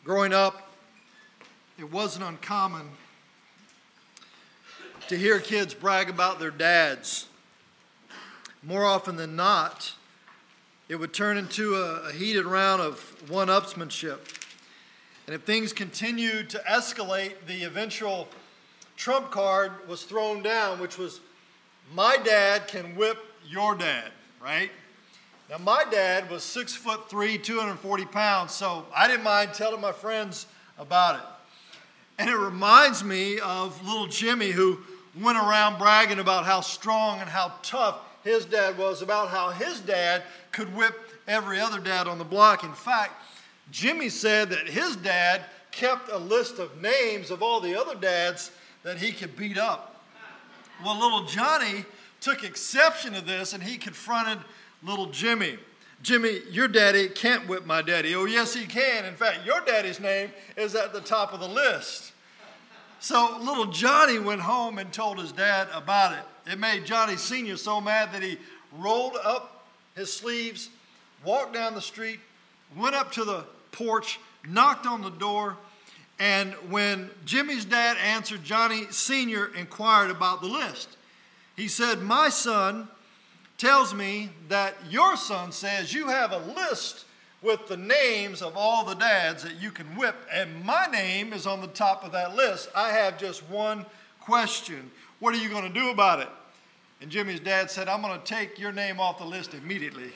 Growing up, it wasn't uncommon to hear kids brag about their dads. More often than not, it would turn into a heated round of one-upsmanship. And if things continued to escalate, the eventual trump card was thrown down, which was, my dad can whip your dad, right? Now, my dad was 6'3", 240 pounds, so I didn't mind telling my friends about it. And it reminds me of little Jimmy, who went around bragging about how strong and how tough his dad was, about how his dad could whip every other dad on the block. In fact, Jimmy said that his dad kept a list of names of all the other dads that he could beat up. Well, little Johnny took exception to this, and he confronted little Jimmy. Jimmy, your daddy can't whip my daddy. Oh, yes, he can. In fact, your daddy's name is at the top of the list. So little Johnny went home and told his dad about it. It made Johnny Sr. so mad that he rolled up his sleeves, walked down the street, went up to the porch, knocked on the door, and when Jimmy's dad answered, Johnny Sr. inquired about the list. He said, my son tells me that your son says you have a list with the names of all the dads that you can whip, and my name is on the top of that list. I have just one question. What are you going to do about it? And Jimmy's dad said, I'm going to take your name off the list immediately.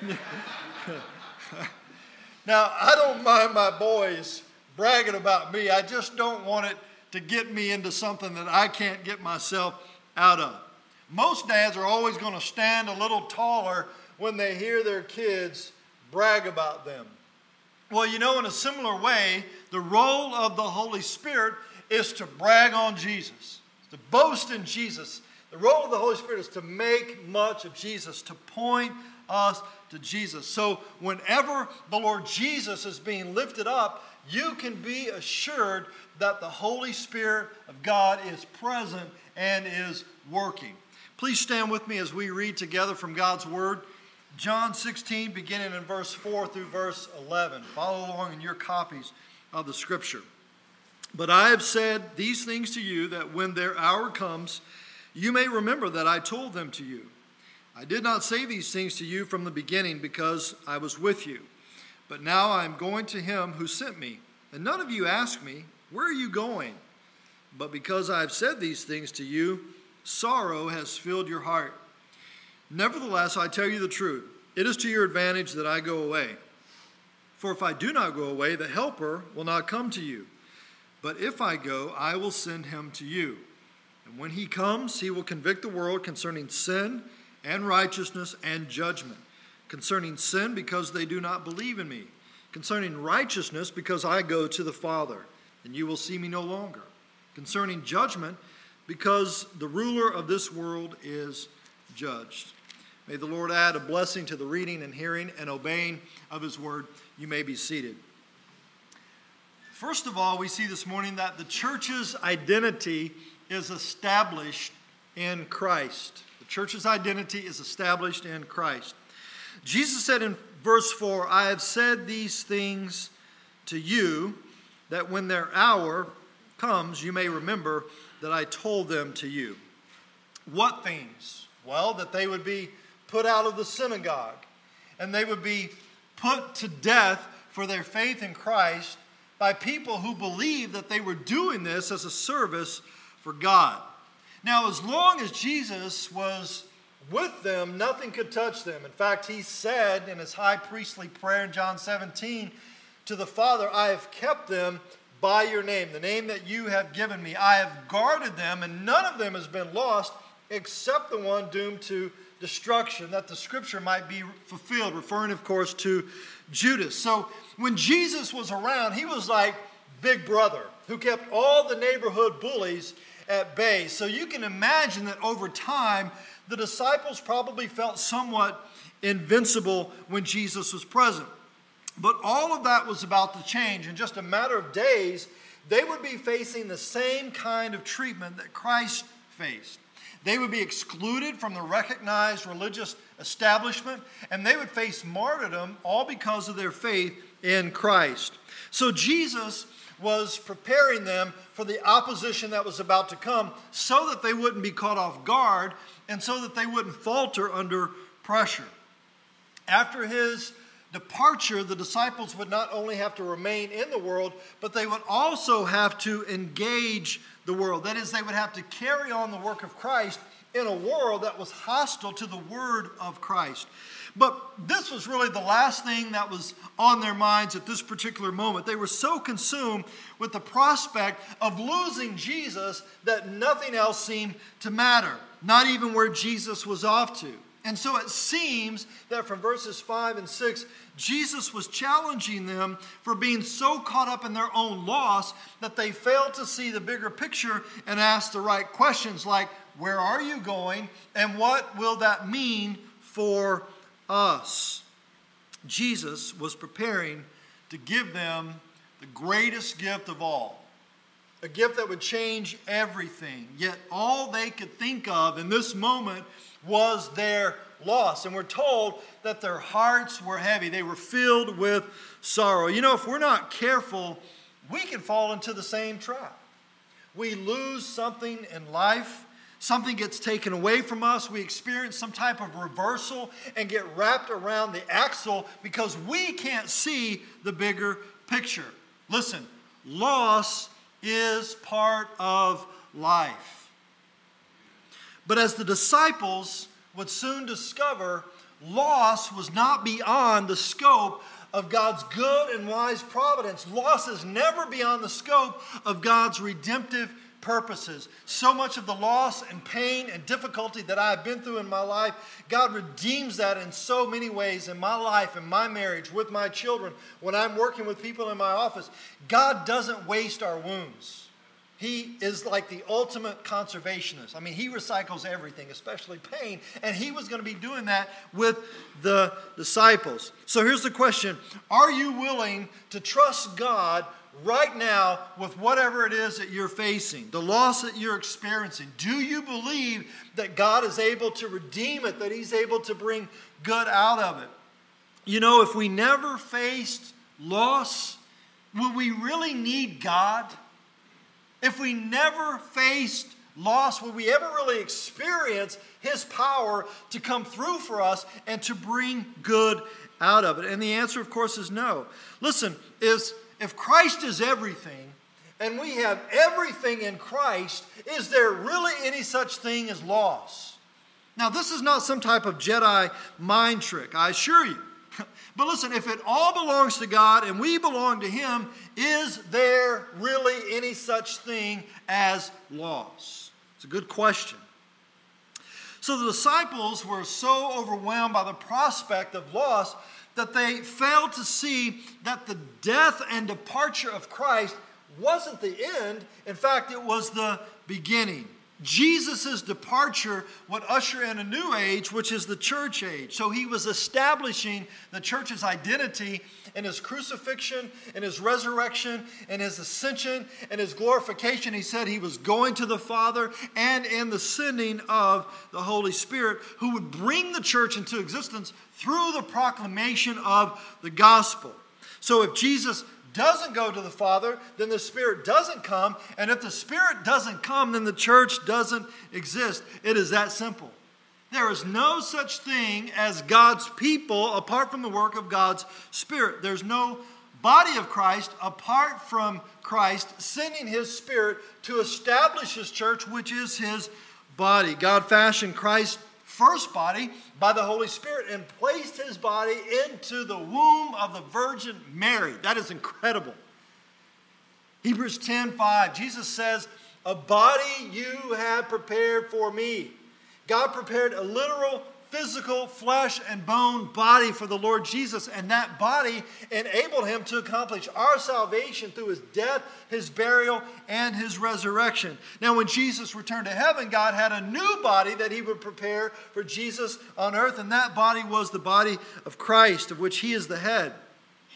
Now, I don't mind my boys bragging about me. I just don't want it to get me into something that I can't get myself out of. Most dads are always going to stand a little taller when they hear their kids brag about them. Well, you know, in a similar way, the role of the Holy Spirit is to brag on Jesus, to boast in Jesus. The role of the Holy Spirit is to make much of Jesus, to point us to Jesus. So whenever the Lord Jesus is being lifted up, you can be assured that the Holy Spirit of God is present and is working. Please stand with me as we read together from God's Word. John 16, beginning in verse 4 through verse 11. Follow along in your copies of the Scripture. But I have said these things to you, that when their hour comes, you may remember that I told them to you. I did not say these things to you from the beginning because I was with you. But now I am going to him who sent me. And none of you ask me, where are you going? But because I have said these things to you, sorrow has filled your heart. Nevertheless, I tell you the truth. It is to your advantage that I go away. For if I do not go away, the Helper will not come to you. But if I go, I will send him to you. And when he comes, he will convict the world concerning sin and righteousness and judgment. Concerning sin, because they do not believe in me. Concerning righteousness, because I go to the Father, and you will see me no longer. Concerning judgment, because the ruler of this world is judged. May the Lord add a blessing to the reading and hearing and obeying of his word. You may be seated. First of all, we see this morning that the church's identity is established in Christ. The church's identity is established in Christ. Jesus said in verse 4, I have said these things to you, that when their hour comes, you may remember that I told them to you. What things? Well, that they would be put out of the synagogue, and they would be put to death for their faith in Christ by people who believed that they were doing this as a service for God. Now, as long as Jesus was with them, nothing could touch them. In fact, he said in his high priestly prayer in John 17 to the Father, I have kept them by your name, the name that you have given me. I have guarded them, and none of them has been lost except the one doomed to destruction, that the scripture might be fulfilled, referring, of course, to Judas. So when Jesus was around, he was like Big Brother, who kept all the neighborhood bullies at bay. So you can imagine that over time, the disciples probably felt somewhat invincible when Jesus was present. But all of that was about to change. In just a matter of days, they would be facing the same kind of treatment that Christ faced. They would be excluded from the recognized religious establishment, and they would face martyrdom all because of their faith in Christ. So Jesus was preparing them for the opposition that was about to come so that they wouldn't be caught off guard and so that they wouldn't falter under pressure. After his departure, the disciples would not only have to remain in the world, but they would also have to engage the world. That is, they would have to carry on the work of Christ in a world that was hostile to the word of Christ. But this was really the last thing that was on their minds at this particular moment. They were so consumed with the prospect of losing Jesus that nothing else seemed to matter, not even where Jesus was off to. And so it seems that from verses 5 and 6, Jesus was challenging them for being so caught up in their own loss that they failed to see the bigger picture and ask the right questions like, where are you going and what will that mean for us? Jesus was preparing to give them the greatest gift of all, a gift that would change everything. Yet all they could think of in this moment was their loss. And we're told that their hearts were heavy. They were filled with sorrow. You know, if we're not careful, we can fall into the same trap. We lose something in life. Something gets taken away from us. We experience some type of reversal and get wrapped around the axle because we can't see the bigger picture. Listen, loss is part of life. But as the disciples would soon discover, loss was not beyond the scope of God's good and wise providence. Loss is never beyond the scope of God's redemptive purposes. So much of the loss and pain and difficulty that I've been through in my life, God redeems that in so many ways in my life, in my marriage, with my children, when I'm working with people in my office. God doesn't waste our wounds. He is like the ultimate conservationist. I mean, he recycles everything, especially pain, and he was going to be doing that with the disciples. So here's the question. Are you willing to trust God right now with whatever it is that you're facing, the loss that you're experiencing? Do you believe that God is able to redeem it, that he's able to bring good out of it? You know, if we never faced loss, would we really need God? If we never faced loss, would we ever really experience his power to come through for us and to bring good out of it? And the answer, of course, is no. Listen, if Christ is everything, and we have everything in Christ, is there really any such thing as loss? Now, this is not some type of Jedi mind trick, I assure you. But listen, if it all belongs to God and we belong to him, is there really any such thing as loss? It's a good question. So the disciples were so overwhelmed by the prospect of loss that they failed to see that the death and departure of Christ wasn't the end. In fact, it was the beginning. Jesus' departure would usher in a new age, which is the church age. So he was establishing the church's identity in his crucifixion, in his resurrection, in his ascension, in his glorification. He said he was going to the Father, and in the sending of the Holy Spirit, who would bring the church into existence through the proclamation of the gospel. So if Jesus doesn't go to the Father, then the Spirit doesn't come. And if the Spirit doesn't come, then the church doesn't exist. It is that simple. There is no such thing as God's people apart from the work of God's Spirit. There's no body of Christ apart from Christ sending his Spirit to establish his church, which is his body. God fashioned Christ's first body by the Holy Spirit and placed his body into the womb of the Virgin Mary. That is incredible. Hebrews 10:5, Jesus says, "A body you have prepared for me." God prepared a literal, physical, flesh and bone body for the Lord Jesus, and that body enabled him to accomplish our salvation through his death, his burial, and his resurrection. Now, when Jesus returned to heaven, God had a new body that he would prepare for Jesus on earth, and that body was the body of Christ, of which he is the head.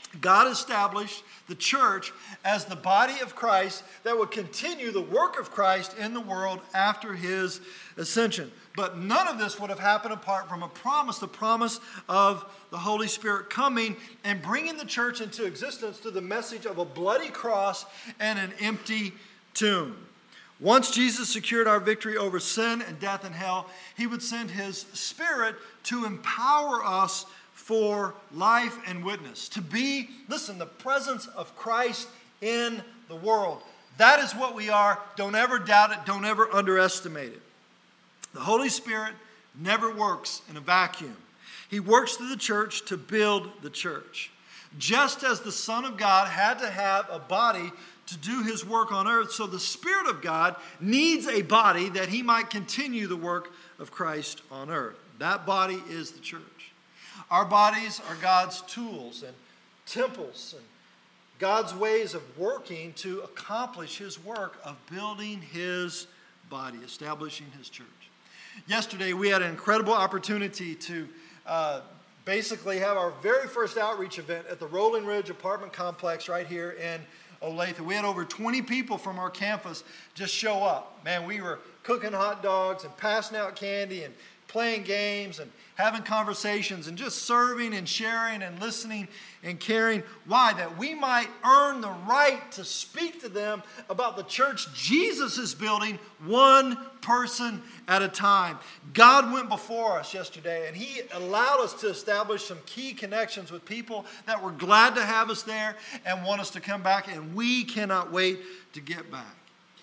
God established the church as the body of Christ that would continue the work of Christ in the world after his ascension. But none of this would have happened apart from a promise, the promise of the Holy Spirit coming and bringing the church into existence through the message of a bloody cross and an empty tomb. Once Jesus secured our victory over sin and death and hell, he would send his Spirit to empower us for life and witness, to be, listen, the presence of Christ in the world. That is what we are. Don't ever doubt it. Don't ever underestimate it. The Holy Spirit never works in a vacuum. He works through the church to build the church. Just as the Son of God had to have a body to do his work on earth, so the Spirit of God needs a body that he might continue the work of Christ on earth. That body is the church. Our bodies are God's tools and temples and God's ways of working to accomplish his work of building his body, establishing his church. Yesterday, we had an incredible opportunity to basically have our very first outreach event at the Rolling Ridge apartment complex right here in Olathe. We had over 20 people from our campus just show up. Man, we were cooking hot dogs and passing out candy and playing games and having conversations and just serving and sharing and listening and caring. Why? That we might earn the right to speak to them about the church Jesus is building one person at a time. God went before us yesterday and he allowed us to establish some key connections with people that were glad to have us there and want us to come back, and we cannot wait to get back.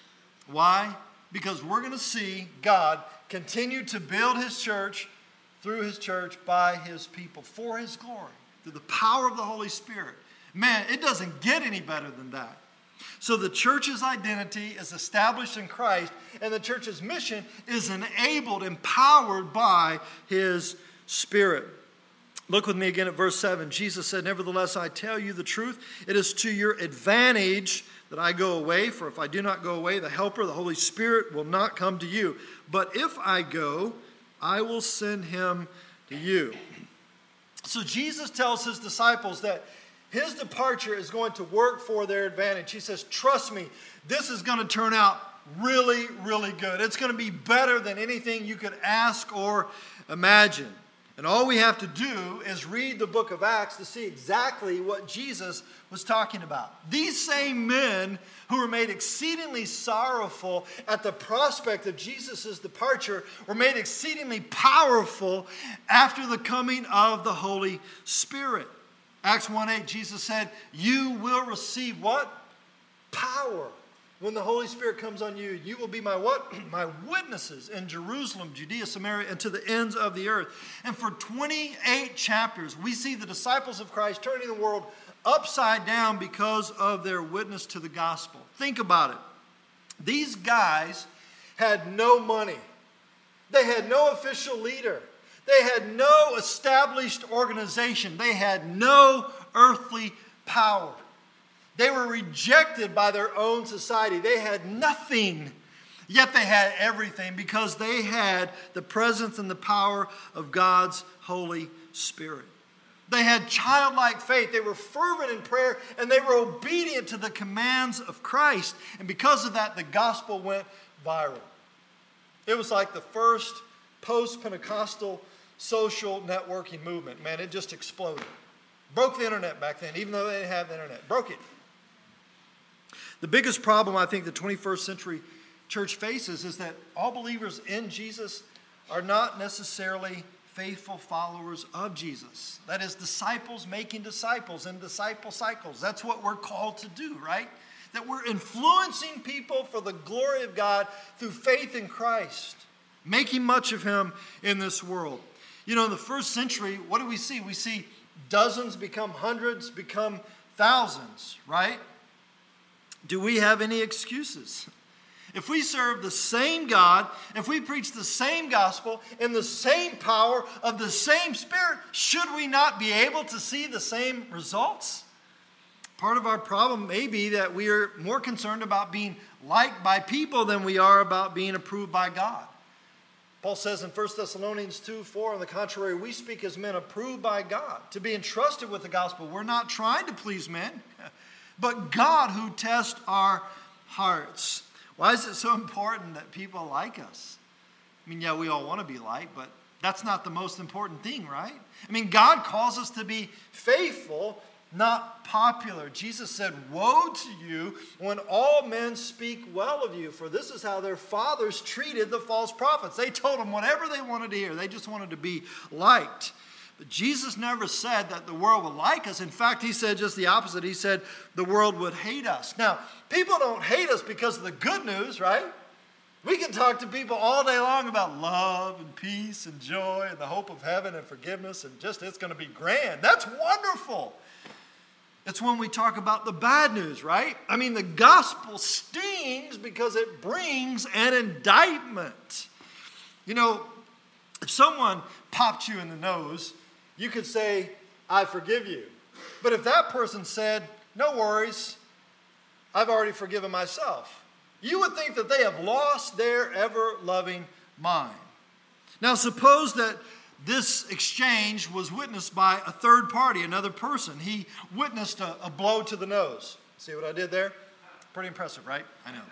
Why? Because we're going to see God continue to build his church through his church by his people for his glory, through the power of the Holy Spirit. Man, it doesn't get any better than that. So the church's identity is established in Christ, and the church's mission is enabled, empowered by his Spirit. Look with me again at verse 7. Jesus said, "Nevertheless, I tell you the truth. It is to your advantage that I go away. For if I do not go away, the Helper, the Holy Spirit, will not come to you. But if I go, I will send him to you." So Jesus tells his disciples that his departure is going to work for their advantage. He says, trust me, this is going to turn out really, really good. It's going to be better than anything you could ask or imagine. And all we have to do is read the book of Acts to see exactly what Jesus was talking about. These same men who were made exceedingly sorrowful at the prospect of Jesus' departure were made exceedingly powerful after the coming of the Holy Spirit. Acts 1:8, Jesus said, "You will receive" what? Power. When the Holy Spirit comes on you, you will be my what? My witnesses in Jerusalem, Judea, Samaria, and to the ends of the earth. And for 28 chapters, we see the disciples of Christ turning the world upside down because of their witness to the gospel. Think about it. These guys had no money. They had no official leader. They had no established organization. They had no earthly power. They were rejected by their own society. They had nothing, yet they had everything because they had the presence and the power of God's Holy Spirit. They had childlike faith. They were fervent in prayer, and they were obedient to the commands of Christ. And because of that, the gospel went viral. It was like the first post-Pentecostal social networking movement. Man, it just exploded. Broke the internet back then, even though they didn't have the internet. Broke it. The biggest problem I think the 21st century church faces is that all believers in Jesus are not necessarily faithful followers of Jesus. That is, disciples making disciples in disciple cycles. That's what we're called to do, right? That we're influencing people for the glory of God through faith in Christ, making much of him in this world. You know, in the first century, what do we see? We see dozens become hundreds, become thousands, right? Do we have any excuses? If we serve the same God, if we preach the same gospel in the same power of the same Spirit, should we not be able to see the same results? Part of our problem may be that we are more concerned about being liked by people than we are about being approved by God. Paul says in 1 Thessalonians 2:4, on the contrary, we speak as men approved by God to be entrusted with the gospel. We're not trying to please men, but God who tests our hearts. Why is it so important that people like us? I mean, yeah, we all want to be liked, but that's not the most important thing, right? I mean, God calls us to be faithful, not popular. Jesus said, woe to you when all men speak well of you, for this is how their fathers treated the false prophets. They told them whatever they wanted to hear. They just wanted to be liked. But Jesus never said that the world would like us. In fact, he said just the opposite. He said the world would hate us. Now, people don't hate us because of the good news, right? We can talk to people all day long about love and peace and joy and the hope of heaven and forgiveness and just it's going to be grand. That's wonderful. It's when we talk about the bad news, right? I mean, the gospel stings because it brings an indictment. You know, if someone popped you in the nose, you could say, I forgive you. But if that person said, no worries, I've already forgiven myself, you would think that they have lost their ever-loving mind. Now, suppose that this exchange was witnessed by a third party, another person. He witnessed a blow to the nose. See what I did there? Pretty impressive, right? I know.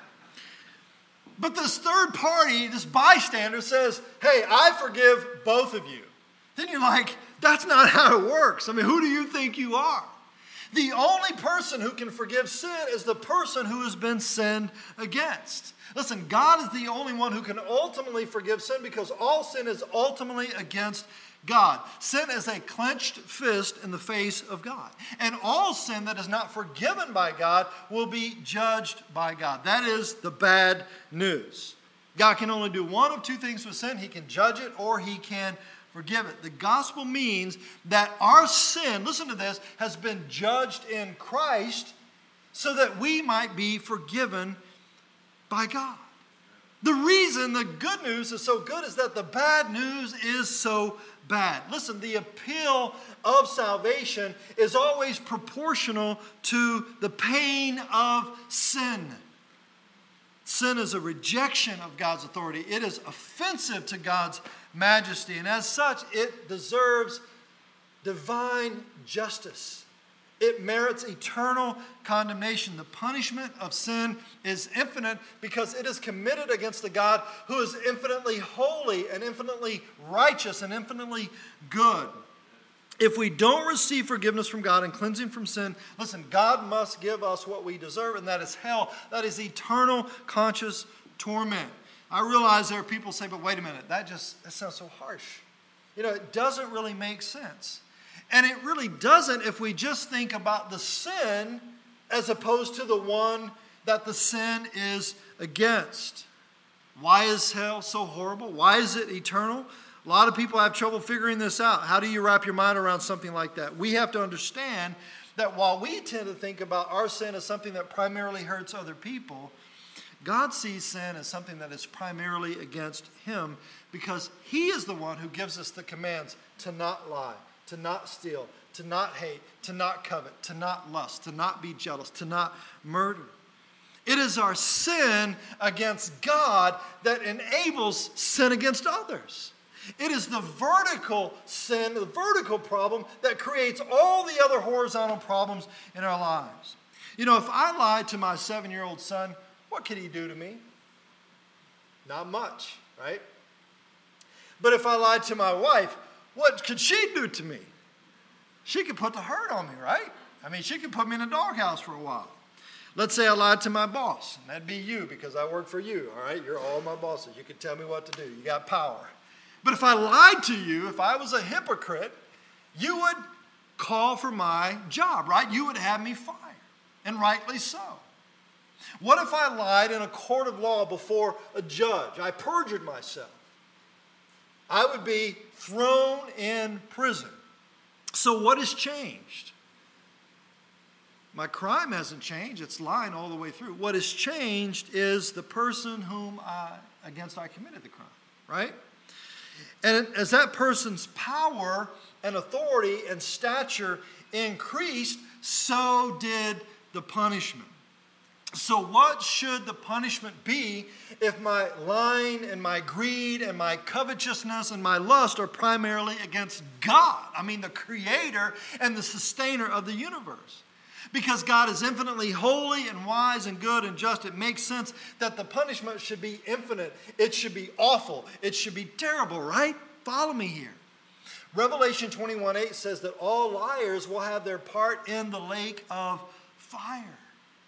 But this third party, this bystander says, hey, I forgive both of you. Then you're like, that's not how it works. I mean, who do you think you are? The only person who can forgive sin is the person who has been sinned against. Listen, God is the only one who can ultimately forgive sin because all sin is ultimately against God. Sin is a clenched fist in the face of God. And all sin that is not forgiven by God will be judged by God. That is the bad news. God can only do one of two things with sin. He can judge it or he can forgive it. The gospel means that our sin, listen to this, has been judged in Christ so that we might be forgiven by God. The reason the good news is so good is that the bad news is so bad. Listen, the appeal of salvation is always proportional to the pain of sin. Sin is a rejection of God's authority. It is offensive to God's majesty, and as such, it deserves divine justice. It merits eternal condemnation. The punishment of sin is infinite because it is committed against the God who is infinitely holy and infinitely righteous and infinitely good. If we don't receive forgiveness from God and cleansing from sin, listen, God must give us what we deserve, and that is hell. That is eternal conscious torment. I realize there are people who say, but wait a minute, that sounds so harsh. You know, it doesn't really make sense. And it really doesn't if we just think about the sin as opposed to the one that the sin is against. Why is hell so horrible? Why is it eternal? A lot of people have trouble figuring this out. How do you wrap your mind around something like that? We have to understand that while we tend to think about our sin as something that primarily hurts other people, God sees sin as something that is primarily against Him because He is the one who gives us the commands to not lie, to not steal, to not hate, to not covet, to not lust, to not be jealous, to not murder. It is our sin against God that enables sin against others. It is the vertical sin, the vertical problem that creates all the other horizontal problems in our lives. You know, if I lied to my 7-year-old son, what could he do to me? Not much, right? But if I lied to my wife, what could she do to me? She could put the hurt on me, right? I mean, she could put me in a doghouse for a while. Let's say I lied to my boss, and that'd be you because I work for you, all right? You're all my bosses. You can tell me what to do. You got power. But if I lied to you, if I was a hypocrite, you would call for my job, right? You would have me fired, and rightly so. What if I lied in a court of law before a judge? I perjured myself. I would be thrown in prison. So what has changed? My crime hasn't changed. It's lying all the way through. What has changed is the person against I committed the crime, right? And as that person's power and authority and stature increased, so did the punishment. So what should the punishment be if my lying and my greed and my covetousness and my lust are primarily against God? I mean, the creator and the sustainer of the universe. Because God is infinitely holy and wise and good and just, it makes sense that the punishment should be infinite. It should be awful. It should be terrible, right? Follow me here. Revelation 21:8 says that all liars will have their part in the lake of fire.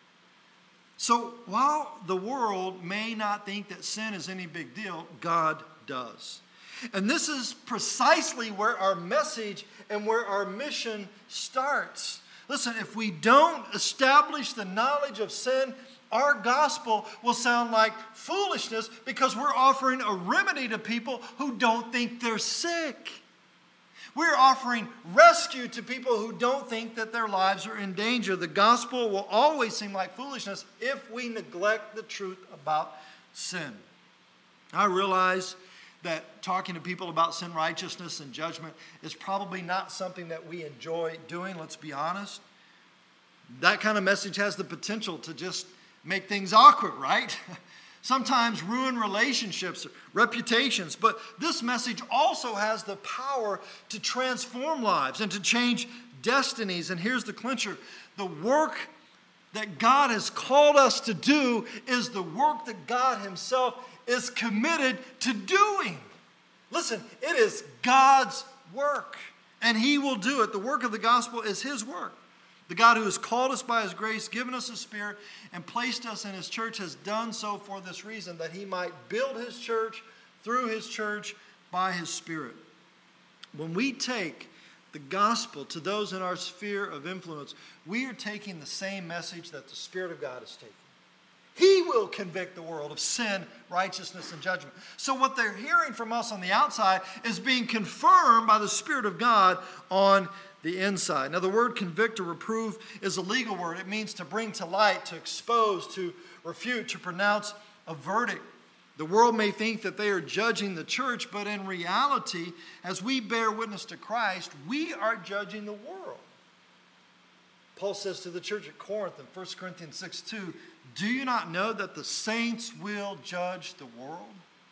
So while the world may not think that sin is any big deal, God does. And this is precisely where our message and where our mission starts. Listen, if we don't establish the knowledge of sin, our gospel will sound like foolishness because we're offering a remedy to people who don't think they're sick. We're offering rescue to people who don't think that their lives are in danger. The gospel will always seem like foolishness if we neglect the truth about sin. I realize that talking to people about sin, righteousness, and judgment is probably not something that we enjoy doing, let's be honest. That kind of message has the potential to just make things awkward, right? Sometimes ruin relationships, reputations. But this message also has the power to transform lives and to change destinies. And here's the clincher. The work that God has called us to do is the work that God himself is committed to doing. Listen, it is God's work, and he will do it. The work of the gospel is his work. The God who has called us by his grace, given us his Spirit, and placed us in his church has done so for this reason, that he might build his church through his church by his Spirit. When we take the gospel to those in our sphere of influence, we are taking the same message that the Spirit of God is taking. He will convict the world of sin, righteousness, and judgment. So what they're hearing from us on the outside is being confirmed by the Spirit of God on the inside. Now, the word convict or reprove is a legal word. It means to bring to light, to expose, to refute, to pronounce a verdict. The world may think that they are judging the church, but in reality, as we bear witness to Christ, we are judging the world. Paul says to the church at Corinth in 1 Corinthians 6:2, do you not know that the saints will judge the world?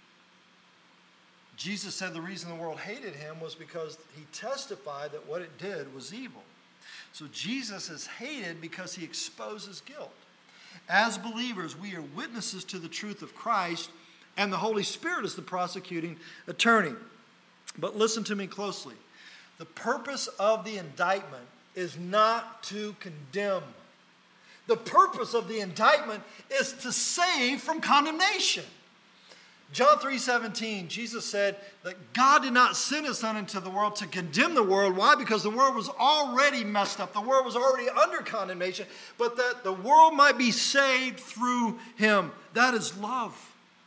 Jesus said the reason the world hated him was because he testified that what it did was evil. So Jesus is hated because he exposes guilt. As believers, we are witnesses to the truth of Christ, and the Holy Spirit is the prosecuting attorney. But listen to me closely. The purpose of the indictment is not to condemn. The purpose of the indictment is to save from condemnation. John 3:17, Jesus said that God did not send his Son into the world to condemn the world. Why? Because the world was already messed up. The world was already under condemnation, but that the world might be saved through him. That is love.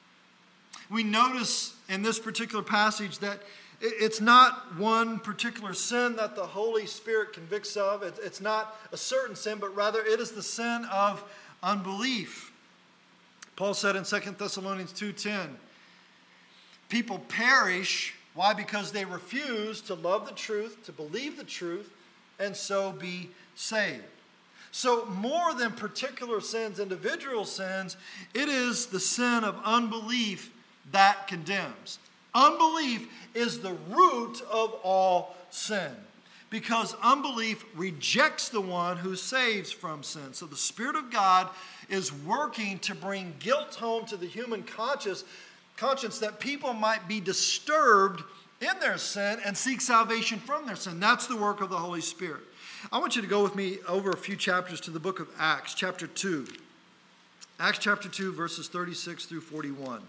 We notice in this particular passage that it's not one particular sin that the Holy Spirit convicts of. It's not a certain sin, but rather it is the sin of unbelief. Paul said in 2 Thessalonians 2:10, people perish. Why? Because they refuse to love the truth, to believe the truth, and so be saved. So more than particular sins, individual sins, it is the sin of unbelief that condemns. Unbelief is the root of all sin, because unbelief rejects the one who saves from sin. So the Spirit of God is working to bring guilt home to the human conscience that people might be disturbed in their sin and seek salvation from their sin. That's the work of the Holy Spirit. I want you to go with me over a few chapters to the book of Acts, chapter 2. Acts chapter 2, verses 36 through 41.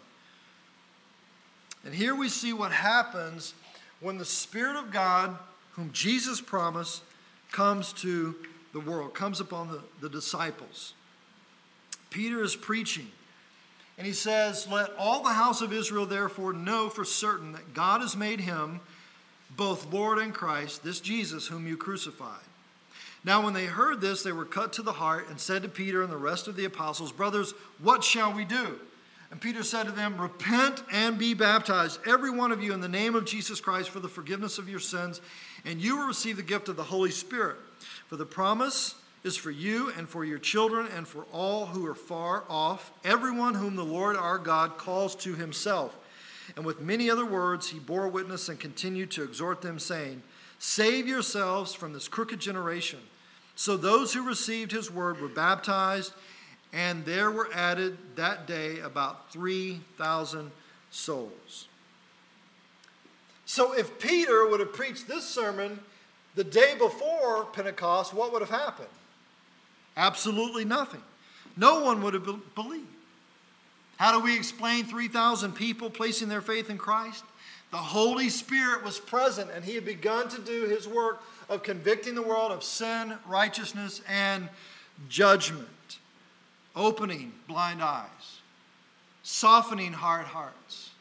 And here we see what happens when the Spirit of God, whom Jesus promised, comes to the world, comes upon the disciples. Peter is preaching, and he says, let all the house of Israel therefore know for certain that God has made him both Lord and Christ, this Jesus whom you crucified. Now when they heard this, they were cut to the heart and said to Peter and the rest of the apostles, brothers, what shall we do? And Peter said to them, repent and be baptized, every one of you, in the name of Jesus Christ for the forgiveness of your sins, and you will receive the gift of the Holy Spirit. For the promise is for you and for your children and for all who are far off, everyone whom the Lord our God calls to himself. And with many other words he bore witness and continued to exhort them, saying, Save yourselves from this crooked generation. So those who received his word were baptized, and there were added that day about 3,000 souls. So if Peter would have preached this sermon the day before Pentecost, what would have happened? Absolutely nothing. No one would have believed. How do we explain 3,000 people placing their faith in Christ? The Holy Spirit was present, and he had begun to do his work of convicting the world of sin, righteousness, and judgment. Opening blind eyes. Softening hard hearts.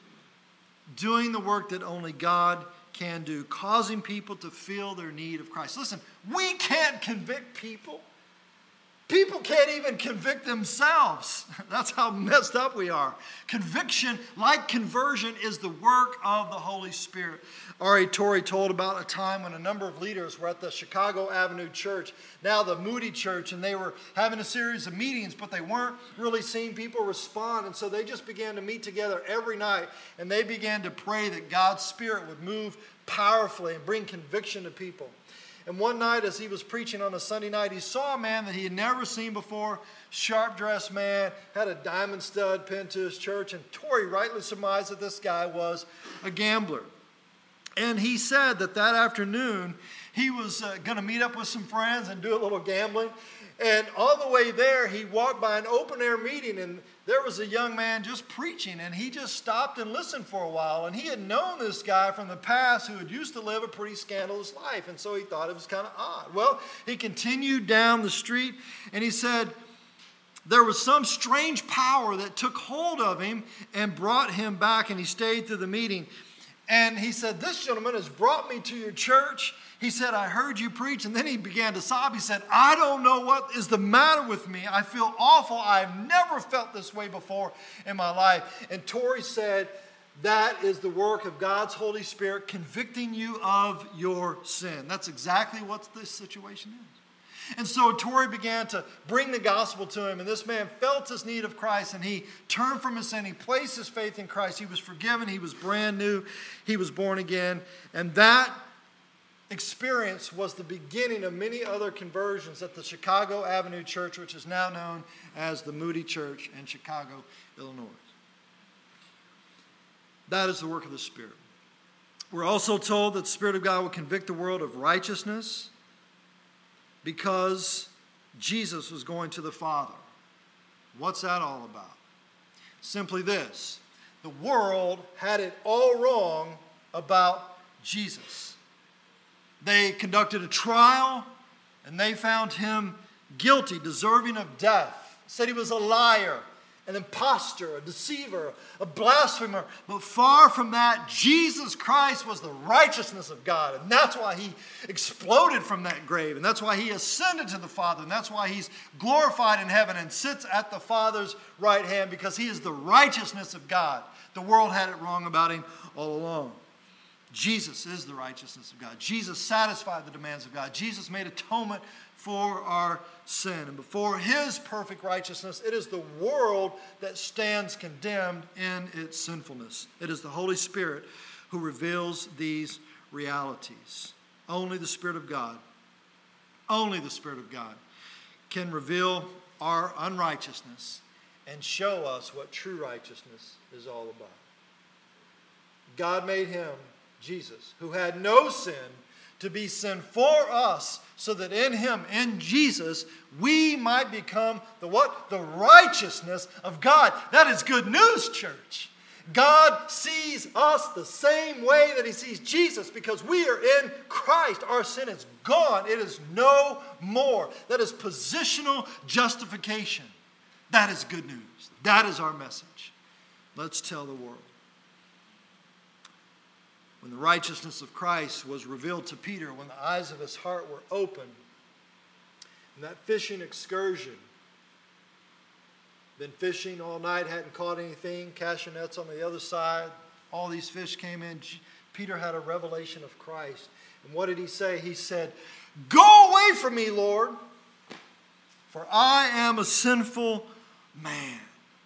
Doing the work that only God can do. Causing people to feel their need of Christ. Listen, we can't convict people. People can't even convict themselves. That's how messed up we are. Conviction, like conversion, is the work of the Holy Spirit. R.A. Torrey told about a time when a number of leaders were at the Chicago Avenue Church, now the Moody Church, and they were having a series of meetings, but they weren't really seeing people respond, and so they just began to meet together every night, and they began to pray that God's Spirit would move powerfully and bring conviction to people. And one night as he was preaching on a Sunday night, he saw a man that he had never seen before, sharp-dressed man, had a diamond stud pinned to his church, and Torrey rightly surmised that this guy was a gambler. And he said that afternoon he was going to meet up with some friends and do a little gambling. And on the way there, he walked by an open-air meeting, and there was a young man just preaching, and he just stopped and listened for a while. And he had known this guy from the past who had used to live a pretty scandalous life, and so he thought it was kind of odd. Well, he continued down the street, and he said there was some strange power that took hold of him and brought him back, and he stayed through the meeting. And he said, this gentleman has brought me to your church. He said, I heard you preach. And then he began to sob. He said, I don't know what is the matter with me. I feel awful. I've never felt this way before in my life. And Torrey said, that is the work of God's Holy Spirit convicting you of your sin. That's exactly what this situation is. And so Torrey began to bring the gospel to him, and this man felt his need of Christ, and he turned from his sin. He placed his faith in Christ. He was forgiven. He was brand new. He was born again. And that experience was the beginning of many other conversions at the Chicago Avenue Church, which is now known as the Moody Church in Chicago, Illinois. That is the work of the Spirit. We're also told that the Spirit of God will convict the world of righteousness, because Jesus was going to the Father. What's that all about? Simply this. The world had it all wrong about Jesus. They conducted a trial, and they found him guilty, deserving of death. Said he was a liar, an imposter, a deceiver, a blasphemer. But far from that, Jesus Christ was the righteousness of God. And that's why he exploded from that grave. And that's why he ascended to the Father. And that's why he's glorified in heaven and sits at the Father's right hand, because he is the righteousness of God. The world had it wrong about him all along. Jesus is the righteousness of God. Jesus satisfied the demands of God. Jesus made atonement for our sin. And before his perfect righteousness, it is the world that stands condemned in its sinfulness. It is the Holy Spirit who reveals these realities. Only the Spirit of God, only the Spirit of God can reveal our unrighteousness and show us what true righteousness is all about. God made him, Jesus, who had no sin, to be sin for us, so that in him, in Jesus, we might become the what? The righteousness of God. That is good news, church. God sees us the same way that he sees Jesus, because we are in Christ. Our sin is gone. It is no more. That is positional justification. That is good news. That is our message. Let's tell the world. When the righteousness of Christ was revealed to Peter, when the eyes of his heart were opened, in that fishing excursion, been fishing all night, hadn't caught anything, casting nets on the other side, all these fish came in. Peter had a revelation of Christ. And what did he say? He said, "Go away from me, Lord. for I am a sinful man.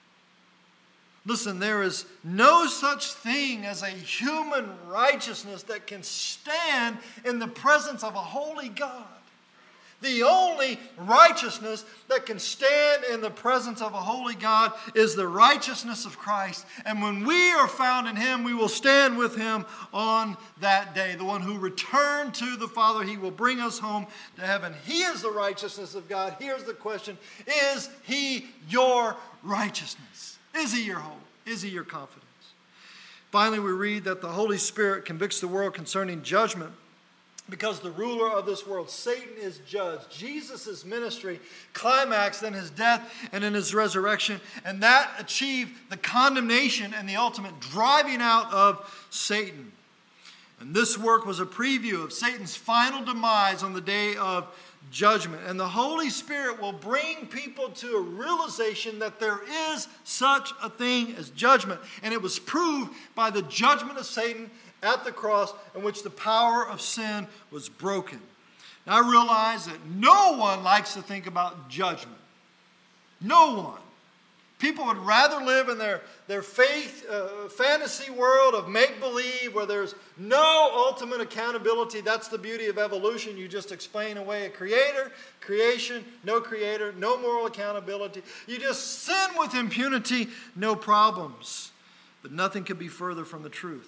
Listen, there is no such thing as a human righteousness that can stand in the presence of a holy God. The only righteousness that can stand in the presence of a holy God is the righteousness of Christ. And when we are found in Him, we will stand with Him on that day. The one who returned to the Father, He will bring us home to heaven. He is the righteousness of God. Here's the question: is He your righteousness? Is He your hope? Is He your confidence? Finally, we read that the Holy Spirit convicts the world concerning judgment, because the ruler of this world, Satan, is judged. Jesus' ministry climaxed in His death and in His resurrection, and that achieved the condemnation and the ultimate driving out of Satan. And this work was a preview of Satan's final demise on the day of judgment. And the Holy Spirit will bring people to a realization that there is such a thing as judgment. And it was proved by the judgment of Satan at the cross, in which the power of sin was broken. Now, I realize that no one likes to think about judgment. No one. People would rather live in their faith fantasy world of make-believe, where there's no ultimate accountability. That's the beauty of evolution. You just explain away a creator, creation, no creator, no moral accountability. You just sin with impunity, no problems. But nothing could be further from the truth.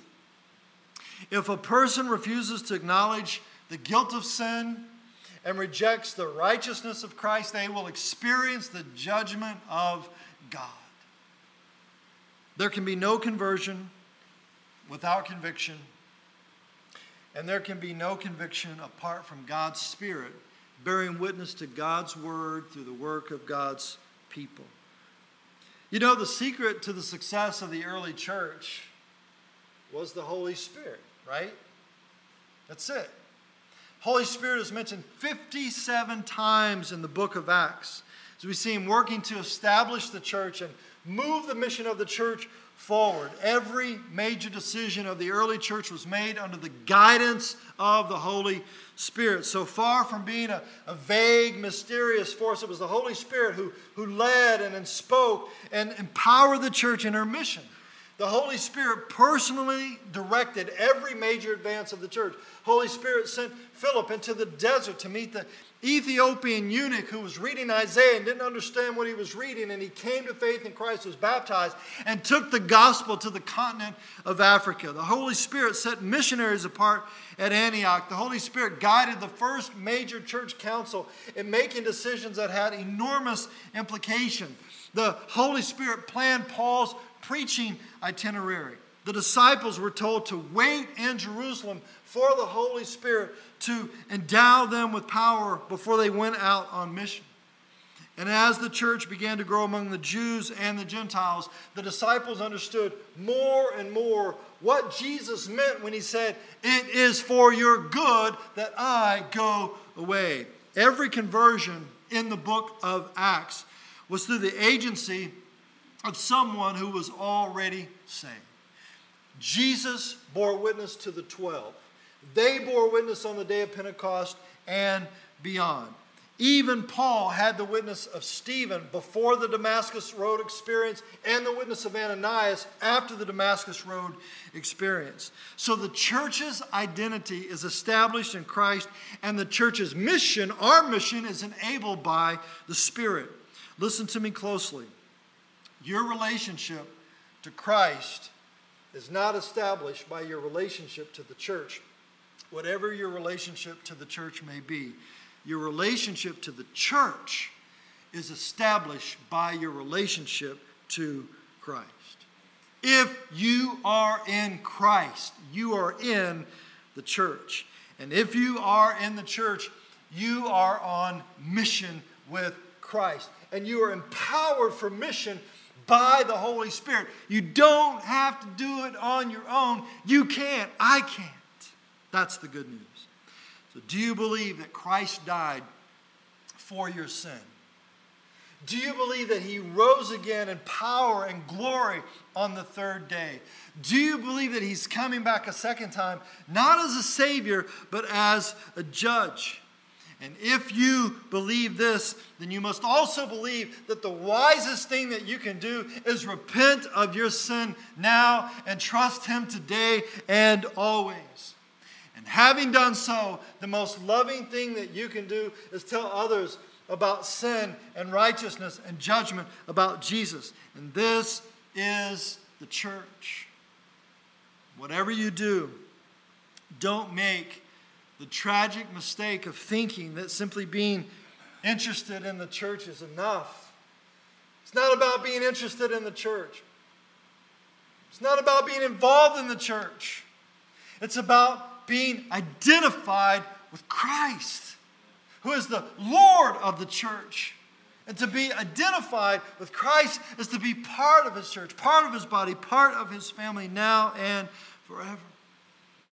If a person refuses to acknowledge the guilt of sin and rejects the righteousness of Christ, they will experience the judgment of God. There can be no conversion without conviction, and there can be no conviction apart from God's Spirit bearing witness to God's Word through the work of God's people. You know, the secret to the success of the early church was the Holy Spirit, right? That's it. Holy Spirit is mentioned 57 times in the book of Acts, as we see Him working to establish the church and move the mission of the church forward. Every major decision of the early church was made under the guidance of the Holy Spirit. So far from being a vague, mysterious force, it was the Holy Spirit who led and spoke and empowered the church in her mission. The Holy Spirit personally directed every major advance of the church. Holy Spirit sent Philip into the desert to meet the Ethiopian eunuch who was reading Isaiah and didn't understand what he was reading, and he came to faith in Christ, was baptized, and took the gospel to the continent of Africa. The Holy Spirit set missionaries apart at Antioch. The Holy Spirit guided the first major church council in making decisions that had enormous implication. The Holy Spirit planned Paul's preaching itinerary. The disciples were told to wait in Jerusalem for the Holy Spirit to endow them with power before they went out on mission. And as the church began to grow among the Jews and the Gentiles, the disciples understood more and more what Jesus meant when He said, "It is for your good that I go away." Every conversion in the book of Acts was through the agency of someone who was already saved. Jesus bore witness to the 12. They bore witness on the day of Pentecost and beyond. Even Paul had the witness of Stephen before the Damascus Road experience, and the witness of Ananias after the Damascus Road experience. So the church's identity is established in Christ, and the church's mission, our mission, is enabled by the Spirit. Listen to me closely. Your relationship to Christ is not established by your relationship to the church. Whatever your relationship to the church may be, your relationship to the church is established by your relationship to Christ. If you are in Christ, you are in the church. And if you are in the church, you are on mission with Christ. And you are empowered for mission by the Holy Spirit. You don't have to do it on your own. You can't. I can't. That's the good news. So do you believe that Christ died for your sin? Do you believe that He rose again in power and glory on the third day? Do you believe that He's coming back a second time, not as a Savior, but as a judge? And if you believe this, then you must also believe that the wisest thing that you can do is repent of your sin now and trust Him today and always. And having done so, the most loving thing that you can do is tell others about sin and righteousness and judgment about Jesus. And this is the church. Whatever you do, don't make the tragic mistake of thinking that simply being interested in the church is enough. It's not about being interested in the church. It's not about being involved in the church. It's about being identified with Christ, who is the Lord of the church. And to be identified with Christ is to be part of His church, part of His body, part of His family now and forever.